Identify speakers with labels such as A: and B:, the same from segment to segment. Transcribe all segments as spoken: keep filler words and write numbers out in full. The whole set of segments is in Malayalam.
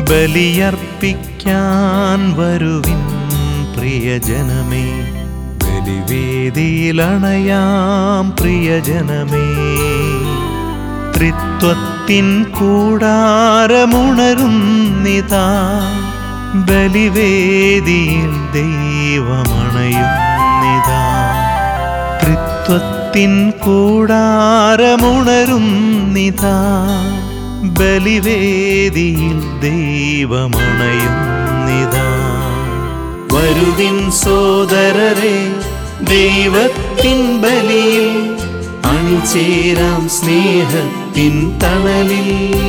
A: ബലിയർപ്പിക്കാൻ വരുവിൻ പ്രിയജനമേ, ബലിവേദിയിലണയാം പ്രിയജനമേ. ത്രിത്വത്തിൻ കൂടാരമുണരുന്നിതാ, ബലിവേദിയിൽ ദൈവമണയുന്നിതാ. ത്രിത്വത്തിൻ കൂടാരമുണരുന്നിതാ, ബലിവേദിയിൽ ദൈവമണയുന്നിതാ. വരുവിൻ സോദരരെ, ദൈവത്തിൻ ബലിയിൽ അണിചേരാം സ്നേഹത്തിൻ തണലിൽ.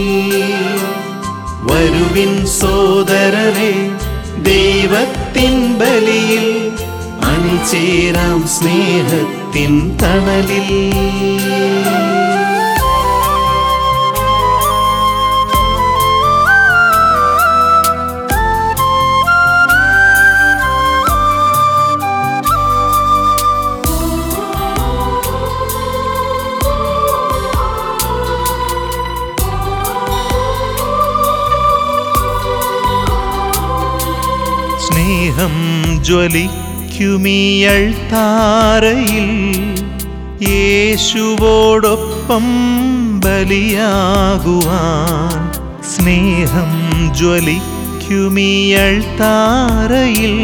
A: വരുവിൻ സോദരരെ, ദൈവത്തിൻ ബലിയിൽ അണിചേരാം സ്നേഹത്തിൻ തണലിൽ. സ്നേഹം ജ്വലിക്കുമീയൾത്താരയിൽ യേശുവോടൊപ്പം ബലിയാകുവാൻ. സ്നേഹം ജ്വലിക്കുമീയൾത്താരയിൽ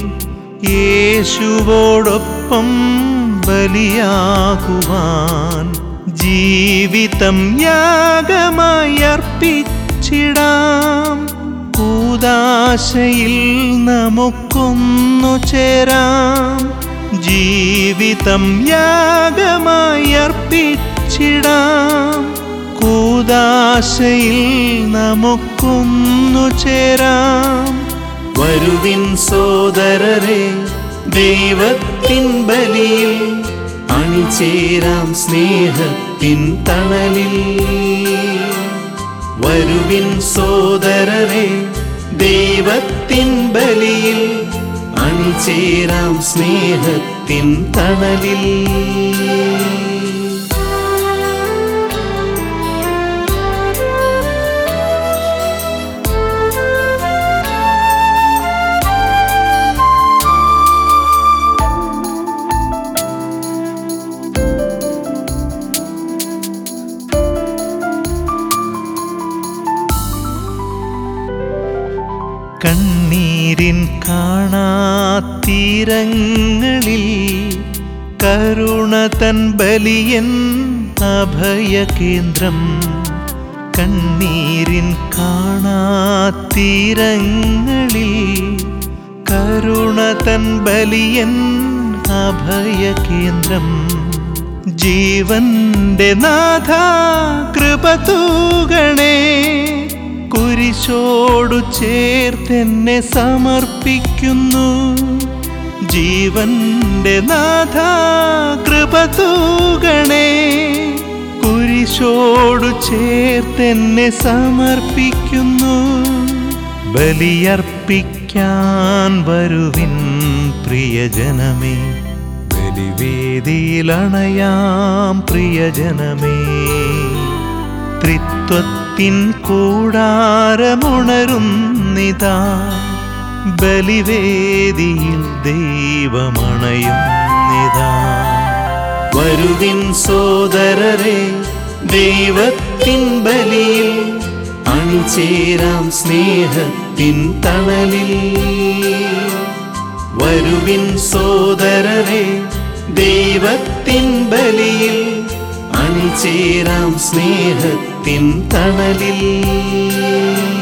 A: യേശുവോടൊപ്പം ബലിയാകുവാൻ. ജീവിതം യാഗമായി അർപ്പിച്ചിടാം, കൂദാശയിൽ നമുക്കൊന്നു ചേരാം. ജീവിതം യാഗമായി അർപ്പിച്ചിടാം, കൂദാശയിൽ നമുക്കൊന്നു ചേരാം. വരുവിൻ സോദരരെ, ദൈവത്തിൻ ബലിയിൽ അണിചേരാം സ്നേഹത്തിൻ തണലിൽ. വരുവിൻ സോദരരെ, ദൈവത്തിൻ ബലിയിൽ അണിചേരാം സ്നേഹത്തിൻ തണലിൽ. കണ്ണീരിൻ കാണാത്തീരങ്ങളിൽ കരുണ തൻ ബലിയൻ അഭയകേന്ദ്രം. കണ്ണീരിൻ കാണാത്തീരങ്ങളിൽ കരുണ തൻ ബലിയൻ അഭയകേന്ദ്രം. ജീവന്റെ നാഥ കൃപ തൂകണേ, കുരിശോടു ചേർത്തെന്നെ സമർപ്പിക്കുന്നു. ജീവന്റെ നാഥ കൃപ തൂകണേ, കുരിശോടു ചേർത്തെന്നെ സമർപ്പിക്കുന്നു. ബലിയർപ്പിക്കാൻ വരുവിൻ പ്രിയജനമേ, ബലിവേദിയിലണയാം പ്രിയജനമേ. ത്രിത്വത്തിൻ കൂടാരമുണരുന്നിതാ, ബലിവേദിയിൽ ദൈവമണയുന്നിതാ. വരുവിൻ സോദരരെ, ദൈവത്തിൻ ബലിയിൽ അണിചേരാം സ്നേഹത്തിൻ തണലിൽ. വരുവിൻ സോദരരെ, ദൈവത്തിൻ ബലിയിൽ അണിചേരാം സ്നേഹത്തിൻ തണലിൽ.